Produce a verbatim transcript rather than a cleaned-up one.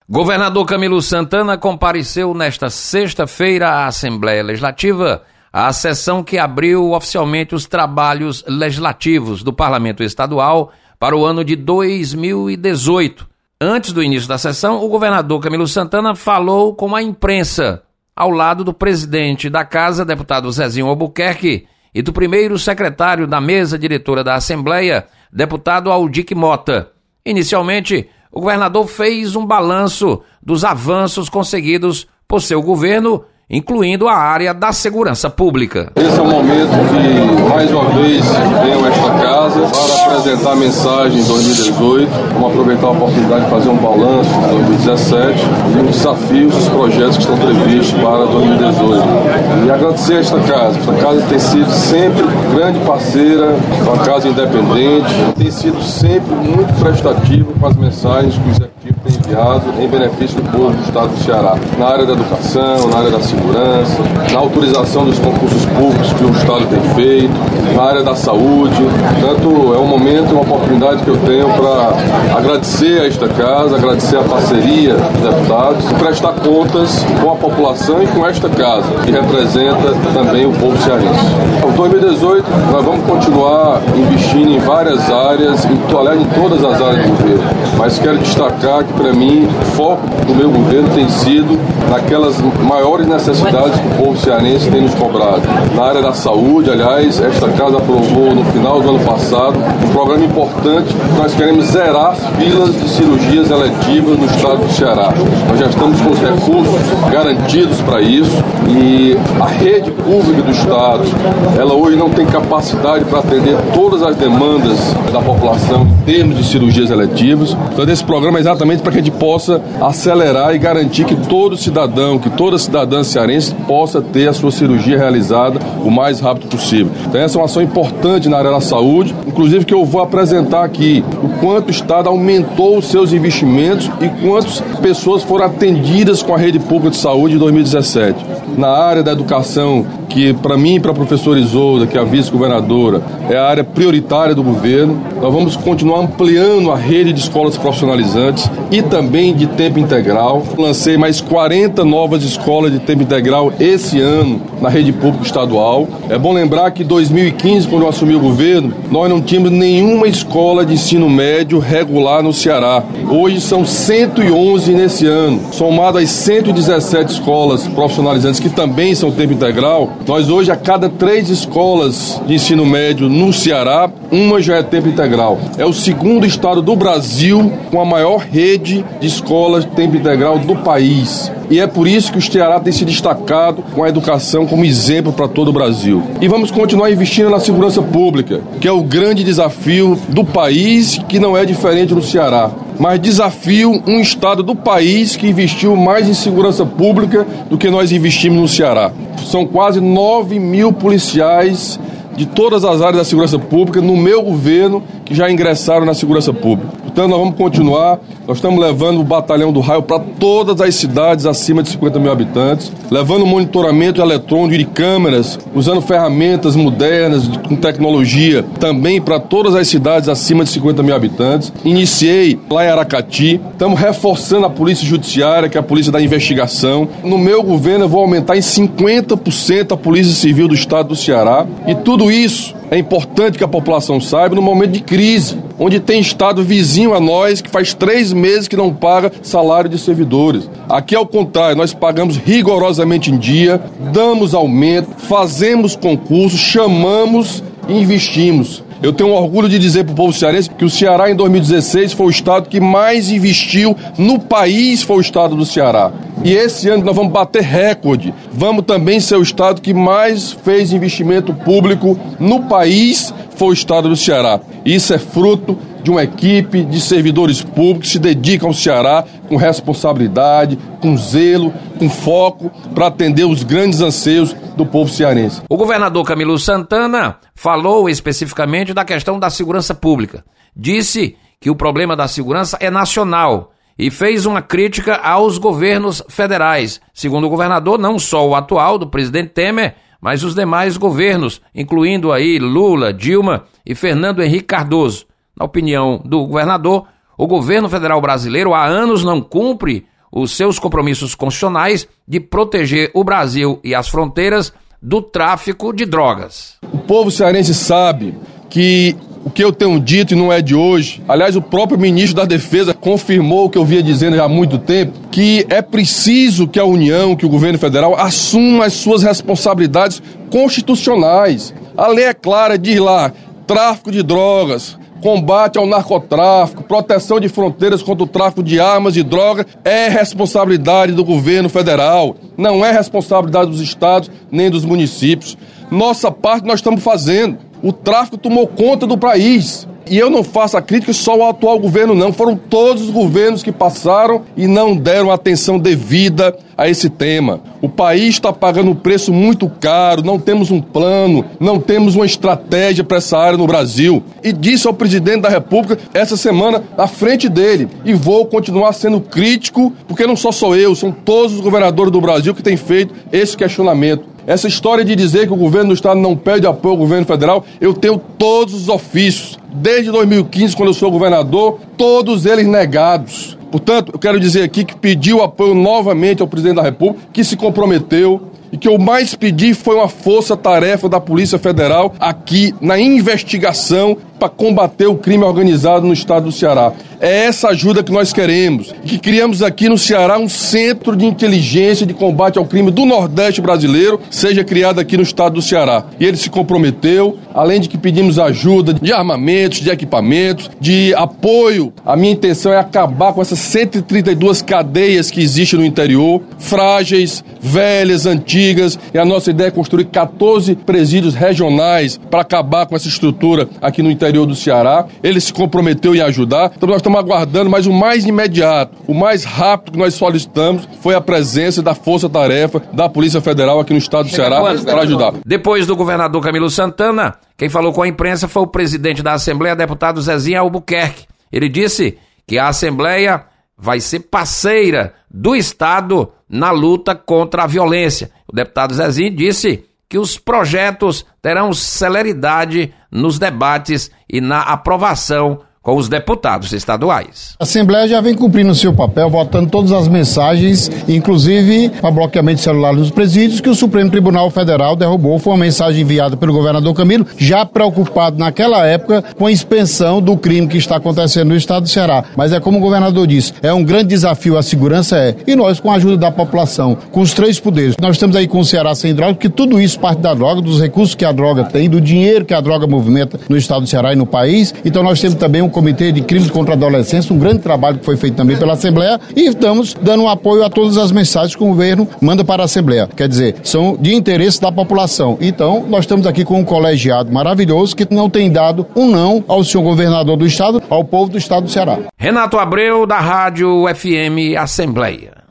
Governador Camilo Santana compareceu nesta sexta-feira à Assembleia Legislativa, a sessão que abriu oficialmente os trabalhos legislativos do Parlamento Estadual para o ano de dois mil e dezoito. Antes do início da sessão, o governador Camilo Santana falou com a imprensa, ao lado do presidente da Casa, deputado Zezinho Albuquerque, e do primeiro secretário da mesa diretora da Assembleia, deputado Aldic Mota. Inicialmente, o governador fez um balanço dos avanços conseguidos por seu governo, incluindo a área da segurança pública. Esse é o momento que, mais uma vez, venho a esta casa para apresentar a mensagem de dois mil e dezoito. Vamos aproveitar a oportunidade de fazer um balanço de dois mil e dezessete e os desafios e os projetos que estão previstos para dois mil e dezoito. E agradecer a esta casa. Esta casa tem sido sempre grande parceira, uma casa independente, tem sido sempre muito prestativa com as mensagens que o executivo tem enviado em benefício do povo do estado do Ceará, na área da educação, na área da segurança, na autorização dos concursos públicos que o estado tem feito, na área da saúde. Portanto, é um momento, uma oportunidade que eu tenho para agradecer a esta casa, agradecer a parceria dos deputados e prestar contas com a população e com esta casa, que representa também o povo cearense. Em dois mil e dezoito, nós vamos continuar investindo em várias áreas, em, aliás, em todas as áreas do governo, mas quero destacar que, para mim, o foco do meu governo tem sido naquelas maiores necessidades que o povo cearense tem nos cobrado. Na área da saúde, aliás, esta casa aprovou no final do ano passado um programa importante. Nós queremos zerar as filas de cirurgias eletivas no estado do Ceará. Nós já estamos com os recursos garantidos para isso e a rede pública do estado, ela hoje não tem capacidade para atender todas as demandas da população em termos de cirurgias eletivas. Então, esse programa é exatamente para que a gente possa acelerar e garantir que todo cidadão, que toda cidadã cearense possa ter a sua cirurgia realizada o mais rápido possível. Então, essa é uma ação importante na área da saúde, inclusive que eu vou apresentar aqui o quanto o estado aumentou os seus investimentos e quantas pessoas foram atendidas com a rede pública de saúde em dois mil e dezessete. Na área da educação, que para mim e para a professora Isolda, que é a vice-governadora, é a área prioritária do governo, nós vamos continuar ampliando a rede de escolas profissionalizantes e também de tempo integral. Lancei mais quarenta novas escolas de tempo integral esse ano na rede pública estadual. É bom lembrar que em dois mil e quinze, quando eu assumi o governo, nós não tínhamos nenhuma escola de ensino médio regular no Ceará. Hoje são cento e onze nesse ano. Somado às cento e dezessete escolas profissionalizantes que também são tempo integral, nós hoje, a cada três escolas de ensino médio no Ceará, uma já é tempo integral. É o segundo estado do Brasil com a maior rede de escolas de tempo integral do país. E é por isso que o Ceará tem se destacado com a educação como exemplo para todo o Brasil. E vamos continuar investindo na segurança pública, que é o grande desafio do país, que não é diferente no Ceará. Mas desafio um estado do país que investiu mais em segurança pública do que nós investimos no Ceará. São quase nove mil policiais de todas as áreas da segurança pública no meu governo que já ingressaram na segurança pública. Portanto, nós vamos continuar. Nós estamos levando o Batalhão do Raio para todas as cidades acima de cinquenta mil habitantes, levando monitoramento eletrônico de câmeras, usando ferramentas modernas, com tecnologia, também para todas as cidades acima de cinquenta mil habitantes. Iniciei lá em Aracati, estamos reforçando a Polícia Judiciária, que é a Polícia da Investigação. No meu governo, eu vou aumentar em cinquenta por cento a Polícia Civil do Estado do Ceará. E tudo isso é importante que a população saiba no momento de crise, onde tem estado vizinho a nós que faz três meses que não paga salário de servidores. Aqui, ao contrário, nós pagamos rigorosamente em dia, damos aumento, fazemos concursos, chamamos e investimos. Eu tenho orgulho de dizer para o povo cearense que o Ceará, em dois mil e dezesseis, foi o estado que mais investiu no país, foi o estado do Ceará. E esse ano nós vamos bater recorde. Vamos também ser o estado que mais fez investimento público no país, foi o estado do Ceará. Isso é fruto de uma equipe de servidores públicos que se dedicam ao Ceará com responsabilidade, com zelo, com foco para atender os grandes anseios do povo cearense. O governador Camilo Santana falou especificamente da questão da segurança pública. Disse que o problema da segurança é nacional e fez uma crítica aos governos federais. Segundo o governador, não só o atual do presidente Temer, mas os demais governos, incluindo aí Lula, Dilma e Fernando Henrique Cardoso. Na opinião do governador, o governo federal brasileiro há anos não cumpre os seus compromissos constitucionais de proteger o Brasil e as fronteiras do tráfico de drogas. O povo cearense sabe que o que eu tenho dito e não é de hoje, aliás, o próprio ministro da Defesa confirmou o que eu vinha dizendo já há muito tempo, que é preciso que a União, que o governo federal assuma as suas responsabilidades constitucionais. A lei é clara, diz lá, tráfico de drogas, combate ao narcotráfico, proteção de fronteiras contra o tráfico de armas e drogas é responsabilidade do governo federal, não é responsabilidade dos estados nem dos municípios. Nossa parte nós estamos fazendo. O tráfico tomou conta do país. E eu não faço a crítica só ao atual governo, não. Foram todos os governos que passaram e não deram atenção devida a esse tema. O país está pagando um preço muito caro, não temos um plano, não temos uma estratégia para essa área no Brasil. E disse ao presidente da República essa semana à frente dele. E vou continuar sendo crítico, porque não só sou eu, são todos os governadores do Brasil que têm feito esse questionamento. Essa história de dizer que o governo do estado não pede apoio ao governo federal, eu tenho todos os ofícios. Desde dois mil e quinze, quando eu sou governador, todos eles negados. Portanto, eu quero dizer aqui que pediu apoio novamente ao presidente da República, que se comprometeu, e que eu mais pedi foi uma força-tarefa da Polícia Federal aqui na investigação para combater o crime organizado no estado do Ceará. É essa ajuda que nós queremos. E que criamos aqui no Ceará um centro de inteligência de combate ao crime do Nordeste brasileiro, seja criado aqui no estado do Ceará. E ele se comprometeu, além de que pedimos ajuda de armamentos, de equipamentos, de apoio. A minha intenção é acabar com essas cento e trinta e duas cadeias que existem no interior, frágeis, velhas, antigas, e a nossa ideia é construir quatorze presídios regionais para acabar com essa estrutura aqui no interior do Ceará. Ele se comprometeu em ajudar, então nós estamos aguardando, mas o mais imediato, o mais rápido que nós solicitamos foi a presença da Força-Tarefa da Polícia Federal aqui no estado do Ceará para ajudar. Depois do governador Camilo Santana, quem falou com a imprensa foi o presidente da Assembleia, deputado Zezinho Albuquerque. Ele disse que a Assembleia vai ser parceira do Estado na luta contra a violência. O deputado Zezinho disse que os projetos terão celeridade nos debates e na aprovação com os deputados estaduais. A Assembleia já vem cumprindo o seu papel, votando todas as mensagens, inclusive para bloqueamento de celular nos presídios, que o Supremo Tribunal Federal derrubou. Foi uma mensagem enviada pelo governador Camilo, já preocupado naquela época com a expansão do crime que está acontecendo no estado do Ceará. Mas é como o governador disse, é um grande desafio, a segurança é. E nós, com a ajuda da população, com os três poderes, nós estamos aí com o Ceará sem droga, porque tudo isso parte da droga, dos recursos que a droga tem, do dinheiro que a droga movimenta no estado do Ceará e no país. Então nós temos também um Comitê de Crimes contra a Adolescência, um grande trabalho que foi feito também pela Assembleia, e estamos dando um apoio a todas as mensagens que o governo manda para a Assembleia. Quer dizer, são de interesse da população. Então, nós estamos aqui com um colegiado maravilhoso que não tem dado um não ao senhor governador do estado, ao povo do estado do Ceará. Renato Abreu, da Rádio F M Assembleia.